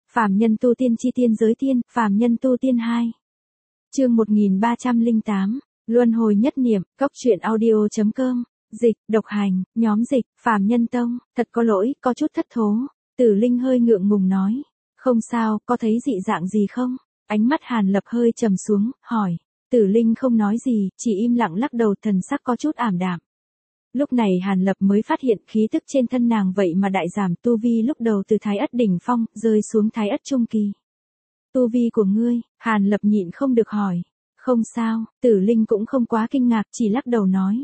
Phàm nhân tu tiên chi tiên giới tiên, phàm nhân tu tiên 2. Chương 1308, Luân hồi nhất niệm, Cốc truyện audio.com, dịch, độc hành, nhóm dịch, phàm nhân tông, thật có lỗi, có chút thất thố. Tử Linh hơi ngượng ngùng nói, không sao, có thấy dị dạng gì không? Ánh mắt Hàn Lập hơi trầm xuống, hỏi. Tử Linh không nói gì, chỉ im lặng lắc đầu, thần sắc có chút ảm đạm. Lúc này Hàn Lập mới phát hiện khí tức trên thân nàng vậy mà đại giảm, tu vi lúc đầu từ Thái Ất đỉnh phong, rơi xuống Thái Ất trung kỳ. Tu vi của ngươi, Hàn Lập nhịn không được hỏi. Không sao, Tử Linh cũng không quá kinh ngạc, chỉ lắc đầu nói.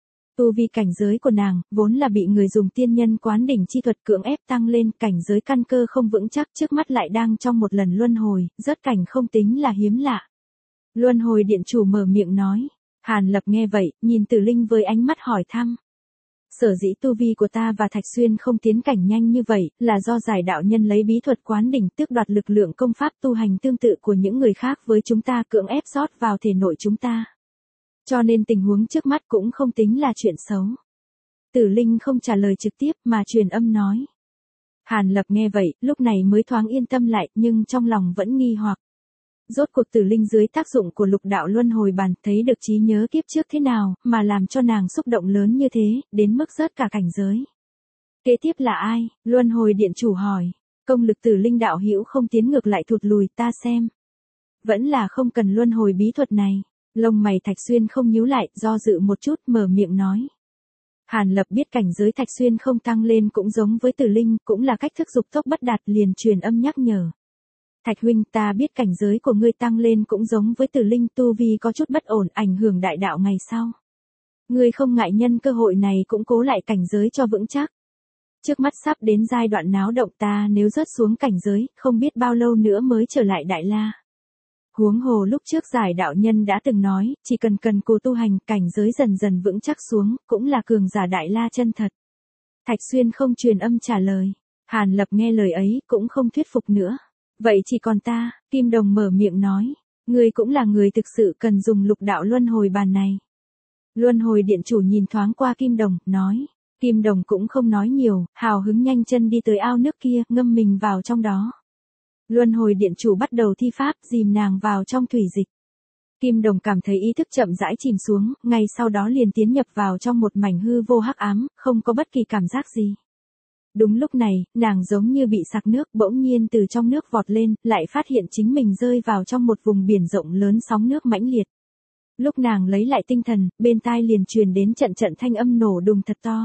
Tu vi cảnh giới của nàng, vốn là bị người dùng tiên nhân quán đỉnh chi thuật cưỡng ép tăng lên, cảnh giới căn cơ không vững chắc, trước mắt lại đang trong một lần luân hồi, rớt cảnh không tính là hiếm lạ. Luân hồi điện chủ mở miệng nói. Hàn Lập nghe vậy, nhìn Tử Linh với ánh mắt hỏi thăm. Sở dĩ tu vi của ta và Thạch Xuyên không tiến cảnh nhanh như vậy, là do giải đạo nhân lấy bí thuật quán đỉnh tước đoạt lực lượng công pháp tu hành tương tự của những người khác với chúng ta, cưỡng ép rót vào thể nội chúng ta. Cho nên tình huống trước mắt cũng không tính là chuyện xấu. Tử Linh không trả lời trực tiếp mà truyền âm nói. Hàn Lập nghe vậy, lúc này mới thoáng yên tâm lại, nhưng trong lòng vẫn nghi hoặc. Rốt cuộc Tử Linh dưới tác dụng của lục đạo luân hồi bàn thấy được trí nhớ kiếp trước thế nào, mà làm cho nàng xúc động lớn như thế, đến mức rớt cả cảnh giới. Kế tiếp là ai? Luân hồi điện chủ hỏi. Công lực Tử Linh đạo hữu không tiến ngược lại thụt lùi, ta xem. Vẫn là không cần luân hồi bí thuật này. Lông mày Thạch Xuyên không nhíu lại, do dự một chút, mở miệng nói. Hàn Lập biết cảnh giới Thạch Xuyên không tăng lên cũng giống với Tử Linh, cũng là cách thức dục tốc bất đạt, liền truyền âm nhắc nhở. Thạch huynh, ta biết cảnh giới của ngươi tăng lên cũng giống với Tử Linh, tu vi có chút bất ổn, ảnh hưởng đại đạo ngày sau. Ngươi không ngại nhân cơ hội này cũng cố lại cảnh giới cho vững chắc. Trước mắt sắp đến giai đoạn náo động, ta nếu rớt xuống cảnh giới, không biết bao lâu nữa mới trở lại Đại La. Huống hồ lúc trước giải đạo nhân đã từng nói, chỉ cần cù tu hành, cảnh giới dần dần vững chắc xuống, cũng là cường giả Đại La chân thật. Thạch Xuyên không truyền âm trả lời. Hàn Lập nghe lời ấy, cũng không thuyết phục nữa. Vậy chỉ còn ta, Kim Đồng mở miệng nói. Ngươi cũng là người thực sự cần dùng lục đạo luân hồi bàn này. Luân hồi điện chủ nhìn thoáng qua Kim Đồng, nói. Kim Đồng cũng không nói nhiều, hào hứng nhanh chân đi tới ao nước kia, ngâm mình vào trong đó. Luân hồi điện chủ bắt đầu thi pháp, dìm nàng vào trong thủy dịch. Kim Đồng cảm thấy ý thức chậm rãi chìm xuống, ngay sau đó liền tiến nhập vào trong một mảnh hư vô hắc ám, không có bất kỳ cảm giác gì. Đúng lúc này, nàng giống như bị sặc nước, bỗng nhiên từ trong nước vọt lên, lại phát hiện chính mình rơi vào trong một vùng biển rộng lớn, sóng nước mãnh liệt. Lúc nàng lấy lại tinh thần, bên tai liền truyền đến trận trận thanh âm nổ đùng thật to.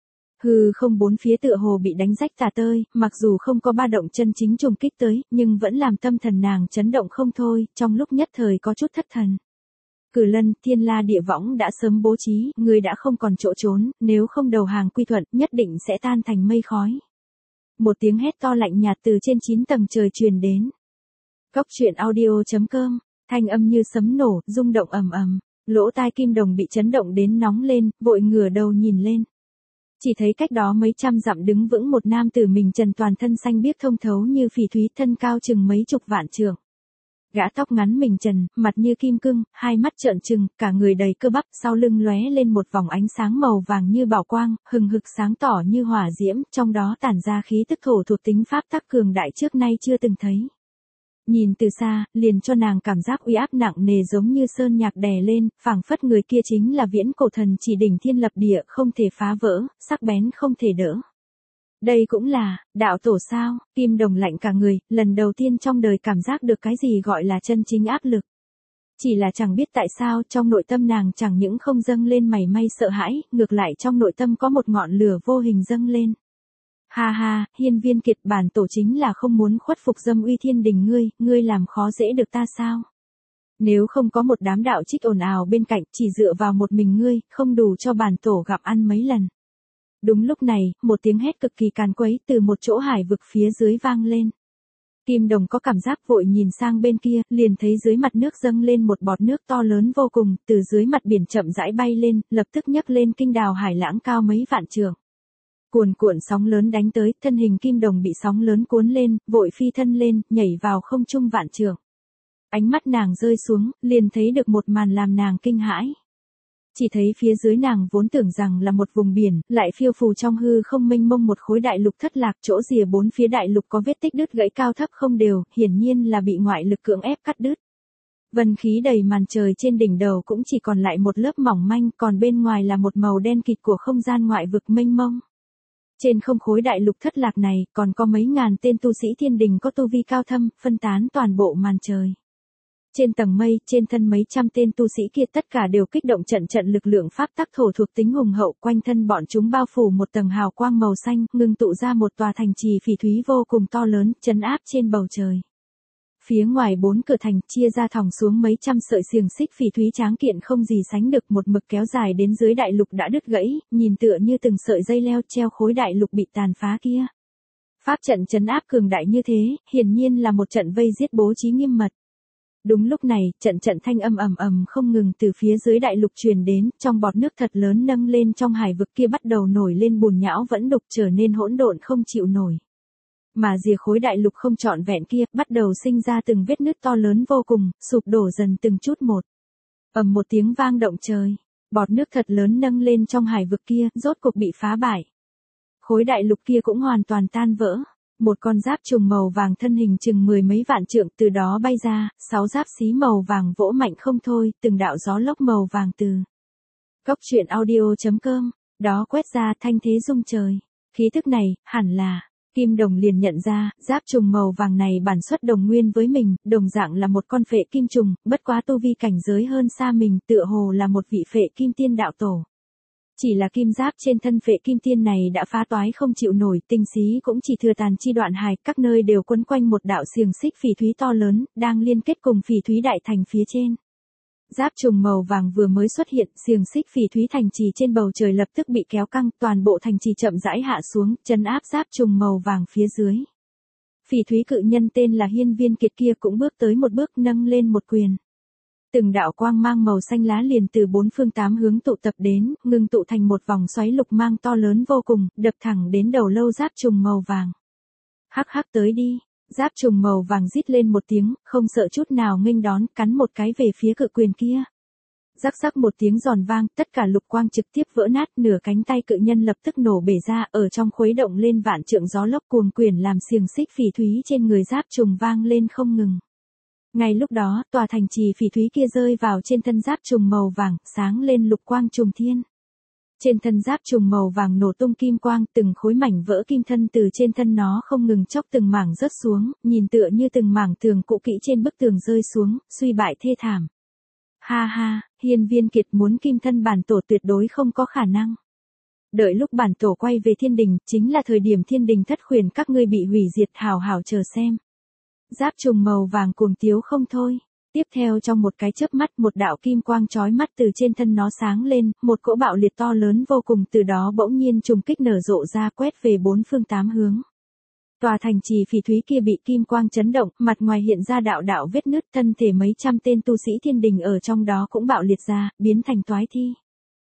Hư không bốn phía tựa hồ bị đánh rách tả tơi, mặc dù không có ba động chân chính trùng kích tới, nhưng vẫn làm tâm thần nàng chấn động không thôi, trong lúc nhất thời có chút thất thần. Cử Lân, Thiên La Địa Võng đã sớm bố trí, ngươi đã không còn chỗ trốn, nếu không đầu hàng quy thuận, nhất định sẽ tan thành mây khói. Một tiếng hét to lạnh nhạt từ trên 9 tầng trời truyền đến. Cốc truyện audio.com, thanh âm như sấm nổ, rung động ầm ầm, lỗ tai Kim Đồng bị chấn động đến nóng lên, vội ngửa đầu nhìn lên. Chỉ thấy cách đó mấy trăm dặm đứng vững một nam tử mình trần, toàn thân xanh biếc thông thấu như phỉ thúy, thân cao chừng mấy chục vạn trượng. Gã tóc ngắn mình trần, mặt như kim cương, hai mắt trợn trừng, cả người đầy cơ bắp, sau lưng lóe lên một vòng ánh sáng màu vàng như bảo quang, hừng hực sáng tỏ như hỏa diễm, trong đó tản ra khí tức thổ thuộc tính pháp tắc cường đại trước nay chưa từng thấy. Nhìn từ xa, liền cho nàng cảm giác uy áp nặng nề giống như sơn nhạc đè lên, phảng phất người kia chính là viễn cổ thần chỉ đỉnh thiên lập địa, không thể phá vỡ, sắc bén không thể đỡ. Đây cũng là, đạo tổ sao? Kim Đồng lạnh cả người, lần đầu tiên trong đời cảm giác được cái gì gọi là chân chính áp lực. Chỉ là chẳng biết tại sao trong nội tâm nàng chẳng những không dâng lên mảy may sợ hãi, ngược lại trong nội tâm có một ngọn lửa vô hình dâng lên. Ha ha, Hiên Viên Kiệt, bản tổ chính là không muốn khuất phục dâm uy thiên đình ngươi làm khó dễ được ta sao? Nếu không có một đám đạo trích ồn ào bên cạnh, chỉ dựa vào một mình ngươi, không đủ cho bản tổ gặp ăn mấy lần. Đúng lúc này, một tiếng hét cực kỳ càn quấy từ một chỗ hải vực phía dưới vang lên. Kim Đồng có cảm giác vội nhìn sang bên kia, liền thấy dưới mặt nước dâng lên một bọt nước to lớn vô cùng, từ dưới mặt biển chậm rãi bay lên, lập tức nhấc lên kinh đào hải lãng cao mấy vạn trượng. Cuồn cuộn sóng lớn đánh tới, thân hình Kim Đồng bị sóng lớn cuốn lên, vội phi thân lên, nhảy vào không trung vạn trượng. Ánh mắt nàng rơi xuống, liền thấy được một màn làm nàng kinh hãi. Chỉ thấy phía dưới nàng vốn tưởng rằng là một vùng biển, lại phiêu phù trong hư không mênh mông một khối đại lục thất lạc, chỗ rìa bốn phía đại lục có vết tích đứt gãy cao thấp không đều, hiển nhiên là bị ngoại lực cưỡng ép cắt đứt. Vân khí đầy màn trời trên đỉnh đầu cũng chỉ còn lại một lớp mỏng manh, còn bên ngoài là một màu đen kịt của không gian ngoại vực mênh mông. Trên không khối đại lục thất lạc này, còn có mấy ngàn tên tu sĩ thiên đình có tu vi cao thâm, phân tán toàn bộ màn trời. Trên tầng mây, trên thân mấy trăm tên tu sĩ kia tất cả đều kích động trận trận lực lượng pháp tắc thổ thuộc tính hùng hậu, quanh thân bọn chúng bao phủ một tầng hào quang màu xanh, ngưng tụ ra một tòa thành trì phỉ thúy vô cùng to lớn, trấn áp trên bầu trời. Phía ngoài bốn cửa thành chia ra thòng xuống mấy trăm sợi xiềng xích phỉ thúy tráng kiện không gì sánh được, một mực kéo dài đến dưới đại lục đã đứt gãy, nhìn tựa như từng sợi dây leo treo khối đại lục bị tàn phá kia. Pháp trận trấn áp cường đại như thế, hiển nhiên là một trận vây giết bố trí nghiêm mật. Đúng lúc này, trận thanh âm ầm ầm không ngừng từ phía dưới đại lục truyền đến, trong bọt nước thật lớn nâng lên trong hải vực kia bắt đầu nổi lên bùn nhão vẫn đục trở nên hỗn độn không chịu nổi. Mà rìa khối đại lục không trọn vẹn kia, bắt đầu sinh ra từng vết nứt to lớn vô cùng, sụp đổ dần từng chút một. Ầm một tiếng vang động trời, bọt nước thật lớn nâng lên trong hải vực kia, rốt cục bị phá bại. Khối đại lục kia cũng hoàn toàn tan vỡ. Một con giáp trùng màu vàng thân hình chừng mười mấy vạn trượng từ đó bay ra, 6 giáp xí màu vàng vỗ mạnh không thôi, từng đạo gió lốc màu vàng từ Cốc truyện audio.com, đó quét ra thanh thế rung trời. Khí thức này, hẳn là, Kim Đồng liền nhận ra, giáp trùng màu vàng này bản xuất đồng nguyên với mình, đồng dạng là một con phệ kim trùng, bất quá tu vi cảnh giới hơn xa mình, tựa hồ là một vị phệ kim tiên đạo tổ. Chỉ là kim giáp trên thân phệ kim tiên này đã phá toái không chịu nổi, tinh xí cũng chỉ thừa tàn chi đoạn hài, các nơi đều quấn quanh một đạo xiềng xích phỉ thúy to lớn, đang liên kết cùng phỉ thúy đại thành phía trên. Giáp trùng màu vàng vừa mới xuất hiện, xiềng xích phỉ thúy thành trì trên bầu trời lập tức bị kéo căng, toàn bộ thành trì chậm rãi hạ xuống, trấn áp giáp trùng màu vàng phía dưới. Phỉ thúy cự nhân tên là Hiên Viên Kiệt kia cũng bước tới một bước, nâng lên một quyền. Từng đạo quang mang màu xanh lá liền từ bốn phương tám hướng tụ tập đến, ngưng tụ thành một vòng xoáy lục mang to lớn vô cùng, đập thẳng đến đầu lâu giáp trùng màu vàng. Hắc hắc tới đi, giáp trùng màu vàng rít lên một tiếng, không sợ chút nào nghênh đón, cắn một cái về phía cự quyền kia. Rắc rắc một tiếng giòn vang, tất cả lục quang trực tiếp vỡ nát, nửa cánh tay cự nhân lập tức nổ bể ra, ở trong khuấy động lên vạn trượng gió lốc cuồng quyển làm xiềng xích phỉ thúy trên người giáp trùng vang lên không ngừng. Ngay lúc đó, tòa thành trì phỉ thúy kia rơi vào trên thân giáp trùng màu vàng, sáng lên lục quang trùng thiên. Trên thân giáp trùng màu vàng nổ tung kim quang, từng khối mảnh vỡ kim thân từ trên thân nó không ngừng chốc từng mảng rớt xuống, nhìn tựa như từng mảng tường cũ kỹ trên bức tường rơi xuống, suy bại thê thảm. Ha ha, Hiên Viên Kiệt muốn kim thân bản tổ tuyệt đối không có khả năng. Đợi lúc bản tổ quay về thiên đình, chính là thời điểm thiên đình thất khuyển các ngươi bị hủy diệt, hào hào chờ xem. Giáp trùng màu vàng cuồng tiếu không thôi. Tiếp theo trong một cái chớp mắt, một đạo kim quang chói mắt từ trên thân nó sáng lên, một cỗ bạo liệt to lớn vô cùng từ đó bỗng nhiên trùng kích nở rộ ra, quét về bốn phương tám hướng. Tòa thành trì phỉ thúy kia bị kim quang chấn động, mặt ngoài hiện ra đạo đạo vết nứt, thân thể mấy trăm tên tu sĩ thiên đình ở trong đó cũng bạo liệt ra, biến thành toái thi.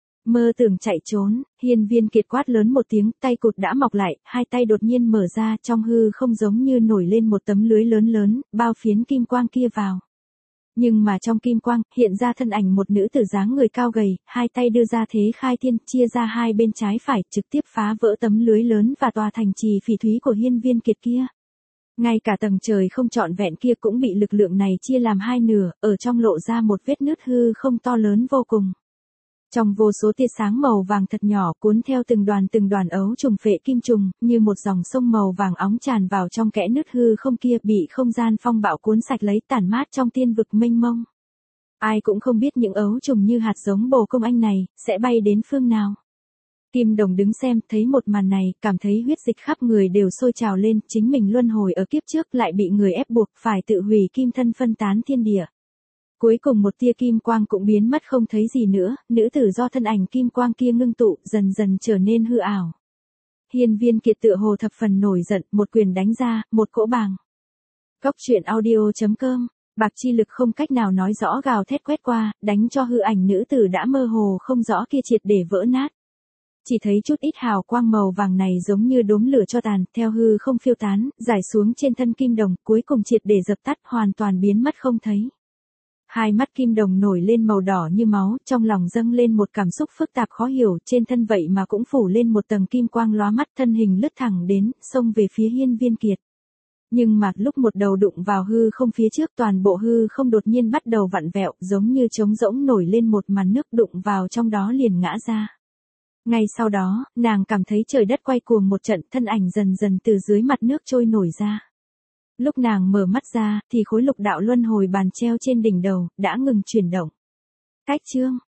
Mơ tưởng chạy trốn, Hiên Viên Kiệt quát lớn một tiếng, tay cụt đã mọc lại, hai tay đột nhiên mở ra, trong hư không giống như nổi lên một tấm lưới lớn lớn, bao phiến kim quang kia vào. Nhưng mà trong kim quang, hiện ra thân ảnh một nữ tử dáng người cao gầy, hai tay đưa ra thế khai thiên, chia ra hai bên trái phải, trực tiếp phá vỡ tấm lưới lớn và tòa thành trì phỉ thúy của Hiên Viên Kiệt kia. Ngay cả tầng trời không trọn vẹn kia cũng bị lực lượng này chia làm hai nửa, ở trong lộ ra một vết nứt hư không to lớn vô cùng. Trong vô số tia sáng màu vàng thật nhỏ cuốn theo từng đoàn ấu trùng phệ kim trùng, như một dòng sông màu vàng óng tràn vào trong kẽ nứt hư không kia, bị không gian phong bạo cuốn sạch lấy, tản mát trong tiên vực mênh mông. Ai cũng không biết những ấu trùng như hạt giống bồ công anh này, sẽ bay đến phương nào. Kim Đồng đứng xem, thấy một màn này, cảm thấy huyết dịch khắp người đều sôi trào lên, chính mình luân hồi ở kiếp trước lại bị người ép buộc phải tự hủy kim thân phân tán thiên địa. Cuối cùng một tia kim quang cũng biến mất không thấy gì nữa, nữ tử do thân ảnh kim quang kia ngưng tụ, dần dần trở nên hư ảo. Hiên Viên Kiệt tựa hồ thập phần nổi giận, một quyền đánh ra, một cỗ bàng. Cốc truyện audio.com, bạc chi lực không cách nào nói rõ gào thét quét qua, đánh cho hư ảnh nữ tử đã mơ hồ không rõ kia triệt để vỡ nát. Chỉ thấy chút ít hào quang màu vàng này giống như đốm lửa cho tàn, theo hư không phiêu tán, rải xuống trên thân Kim Đồng, cuối cùng triệt để dập tắt, hoàn toàn biến mất không thấy. Hai mắt kim đồng nổi lên màu đỏ như máu, trong lòng dâng lên một cảm xúc phức tạp khó hiểu, trên thân vậy mà cũng phủ lên một tầng kim quang lóa mắt, thân hình lướt thẳng đến, xông về phía Hiên Viên Kiệt. Nhưng mà lúc một đầu đụng vào hư không phía trước, toàn bộ hư không đột nhiên bắt đầu vặn vẹo, giống như trống rỗng nổi lên một màn nước, đụng vào trong đó liền ngã ra. Ngay sau đó, nàng cảm thấy trời đất quay cuồng một trận, thân ảnh dần dần từ dưới mặt nước trôi nổi ra. Lúc nàng mở mắt ra, thì khối lục đạo luân hồi bàn treo trên đỉnh đầu, đã ngừng chuyển động. Cách chương